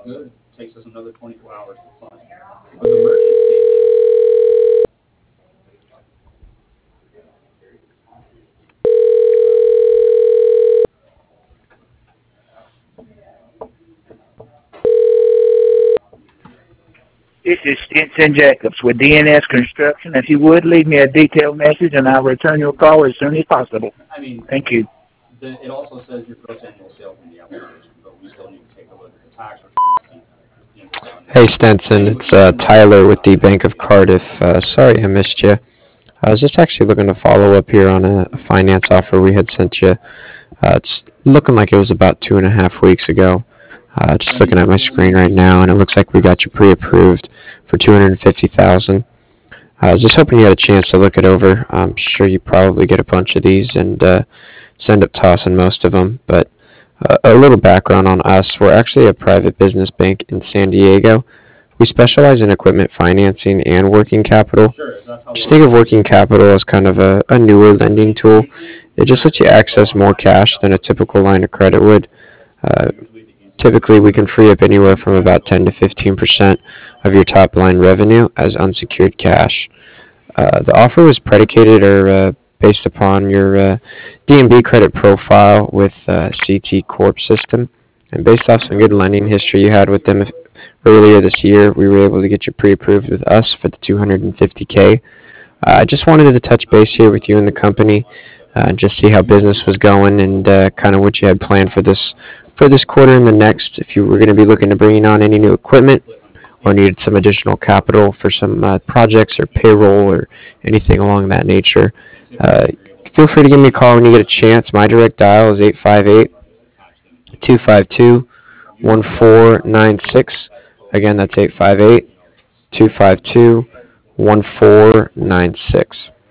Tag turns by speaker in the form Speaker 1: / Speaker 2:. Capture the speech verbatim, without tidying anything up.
Speaker 1: good. It takes us another twenty-four hours to fund. With emergency,
Speaker 2: This is Stinson Jacobs with D N S Construction. If you would, leave me a detailed message and I'll return your call as soon as possible.
Speaker 1: I mean,
Speaker 2: Thank you.
Speaker 1: the, it also says your gross annual sales in the application, but we still need to take a look at the tax return to see the income on
Speaker 3: Hey
Speaker 1: that.
Speaker 3: Stenson, it's uh, Tyler with the Bank of Cardiff. Uh, sorry I missed you. I was just actually looking to follow up here on a, a finance offer we had sent you. Uh, it's looking like it was about two and a half weeks ago. Uh, just looking at my screen right now, and it looks like we got you pre-approved for two hundred fifty thousand dollars. I was just hoping you had a chance to look it over. I'm sure you probably get a bunch of these and uh, end up tossing most of them. But uh, a little background on us: we're actually a private business bank in San Diego. We specialize in equipment financing and working capital.
Speaker 1: Sure, is that how
Speaker 3: Just
Speaker 1: long?
Speaker 3: think of working capital as kind of a, a newer lending tool. It just lets you access more cash than a typical line of credit would. Uh, Typically, we can free up anywhere from about ten to fifteen percent of your top line revenue as unsecured cash. Uh, the offer was predicated or uh, based upon your uh, D N B credit profile with uh, C T Corp system. And based off some good lending history you had with them earlier this year, we were able to get you pre-approved with us for the two hundred fifty K. Uh, I just wanted to touch base here with you and the company, uh, just see how business was going and uh, kind of what you had planned for this for this quarter and the next. If you were going to be looking to bring on any new equipment or needed some additional capital for some uh, projects or payroll or anything along that nature, uh, feel free to give me a call when you get a chance. My direct dial is eight five eight, two five two, one four nine six. Again, that's eight five eight, two five two, one four nine six.